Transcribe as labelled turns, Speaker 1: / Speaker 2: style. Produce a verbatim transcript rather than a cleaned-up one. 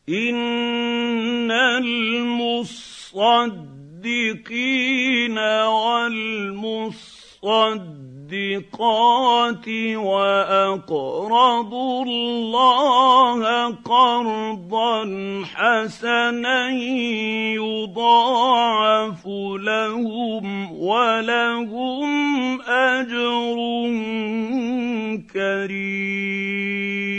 Speaker 1: إِنَّ الْمُصَّدِّقِينَ وَالْمُصَّدِّقَاتِ وَأَقْرَضُوا اللَّهَ قَرْضًا حَسَنًا يُضَاعَفُ لَهُمْ وَلَهُمْ أَجْرٌ كَرِيمٌ.